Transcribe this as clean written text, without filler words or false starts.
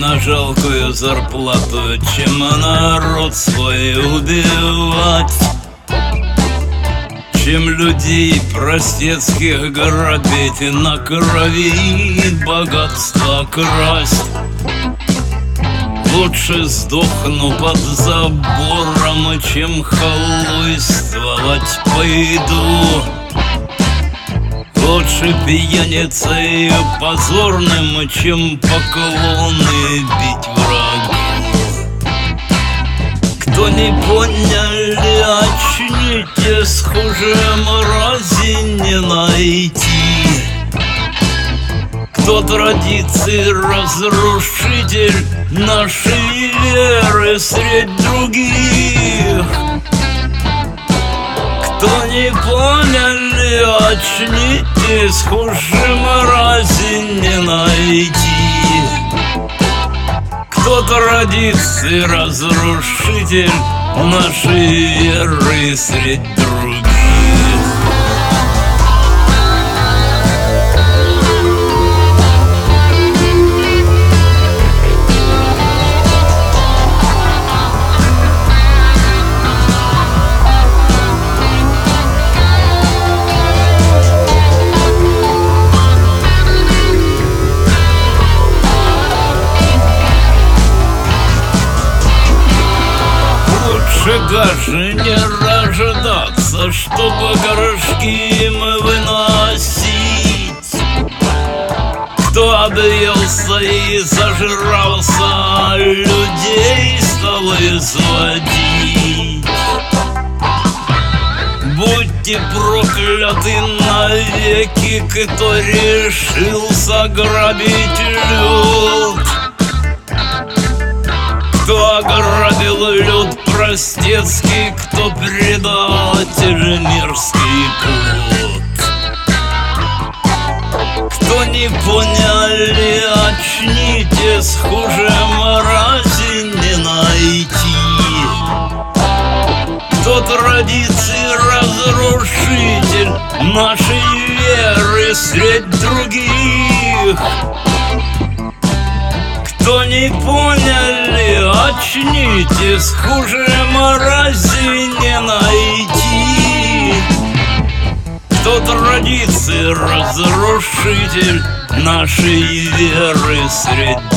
на жалкую зарплату, чем народ свой убивать, чем людей простецких грабить и на крови богатство красть. Лучше сдохну под забором, чем халуйствовать пойду. Лучше пьяницей позорным, чем поклоны бить врагу. Кто не поняли, очнитесь, хуже мрази не найти. Кто традиции разрушитель нашей веры средь других. Кто не поняли, очнитесь, хуже мрази не найти. Кто традиции разрушитель нашей веры средь других. Даже не рождаться, чтобы горшки мы выносить. Кто объелся и зажрался, людей стал изводить. Будьте прокляты навеки, кто решился грабить люд. Кто ограбил люд простецкий, кто предатель мерзкий плут. Кто не поняли, очнитесь, хуже мрази не найти. Кто традиции разрушитель нашей веры средь других. Кто не поняли, очнитесь, хуже мрази не найти. Кто традиции разрушитель нашей веры средь